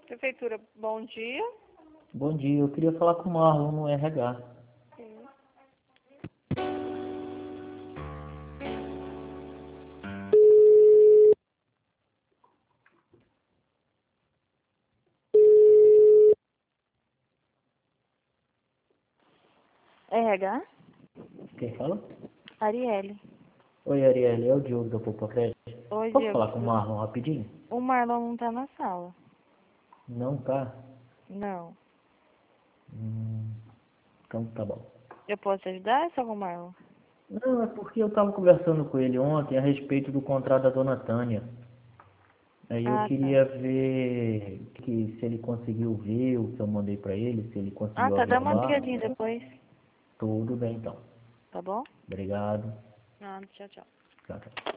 Prefeitura, bom dia. Bom dia, eu queria falar com o Marlon no RH. Sim. RH? Quem fala? Arielle. Oi, Arielle, é o Diogo da Popocred. Oi, Posso Diego. falar com o Marlon rapidinho? O Marlon não tá na sala. Não, tá? Não. Hum, então tá bom. Eu posso te ajudar, seu Marlon? Não, é porque eu estava conversando com ele ontem a respeito do contrato da dona Tânia. Aí eu Ah, tá. queria ver se ele conseguiu ver o que eu mandei para ele, se ele Ah, conseguiu tá. Dá uma averbar. ligadinha depois. Tudo bem então. Tá bom? Obrigado. Ah, tchau, tchau. Tchau, tchau.